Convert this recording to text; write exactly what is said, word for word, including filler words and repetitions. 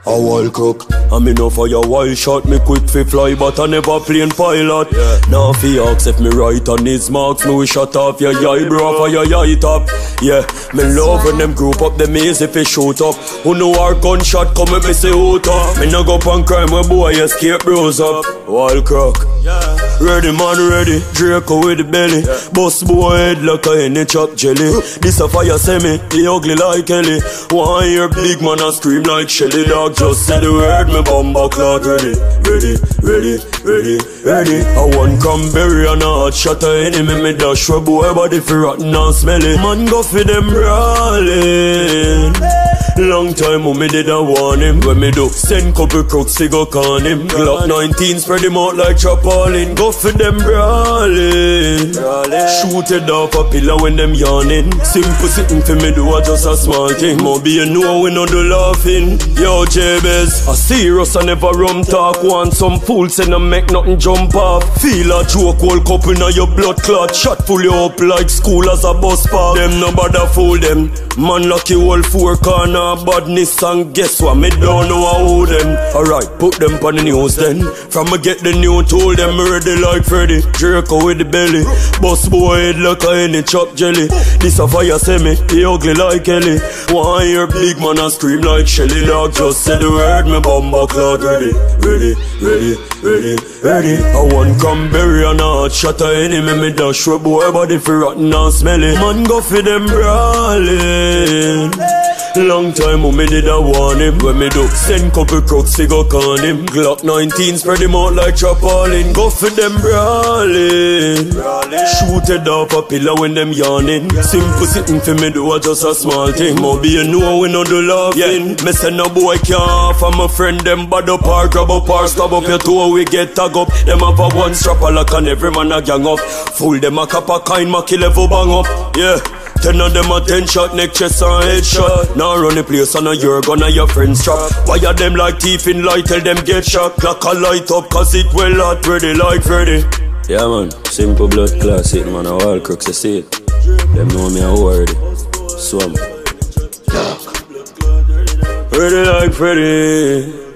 A wall crook. I me know for your wild shot, me quick fi fly, but I never plane pilot. Yeah. Now fi ask if me right on his marks, me we shut off your eye bro for your eye top. Yeah, me love when them group up, them easy fi shoot up. Who know our gunshot come and me say out up. Me no go pon crime when boy escape bros up. Wall crook. Yeah. Ready man ready, Draco with the belly. Yeah. Bust boy head like a any chop jelly. This a fire semi, he ugly like Ellie. One hear big man a scream like Shelly. Dog just say the word, me bumper clock ready. Ready, ready, ready, ready. I want cranberry and a hot shot of enemy. Me dash for boy body fi rotten and smelly. Man go fi them brawling. Long time when me did a warn him. When me do send couple crooks fi go con him. Glock nineteen spread him out like Chapolin. Go for them brawling. Shoot it off a pillar when them yawning. Simple sitting for me do a just a small thing. Maybe you know we no do laughing. Yo Jabez, I serious I never rum talk. Want some fool say no make nothing jump off. Feel a joke whole cup in your blood clot. Shot full you up like school as a bus park. Them no bother fool them. Man lucky all four corner badness and guess what? Me don't know how them. Alright, put them on the news then. From me get the new told them me ready like Freddy. Draco with the belly. Bust boy head like a any chop jelly. This a fire semi, he ugly like Ellie. One hear big man a scream like Shelly. Dog just say the word, me bumper cloud ready. Ready, ready, ready, ready. I want cranberry and a hot shot of enemy. Me dash for boy body fi rotten and smelly. Man go fi them brawling. Long time when me did a warn him. When me do send couple crooks fi go con him. Glock nineteen spread him out like Chapolin. Go for them brawling. Shoot it off a pillar when them yawning. Simple sitting fi me do a just a small thing. Maybe you know we no do laughing. Yeah. Me send a boy can't for my friend them bad up or grab up or stab up your toe we get tag up. Them have a one strap a lock and every man a gang up. Fool them a cap a kind Mackie level bang up. Yeah. Ten of them a ten shot, neck chest and head shot. Now run the place and a your gun and your friends trap. Wire them like thief in light, tell them get shot. Clock a light up cause it well hot, ready like Freddy. Yeah man, simple blood classic man, a wall crooks you see it. Them know me a word. Swam. Ready like Freddy.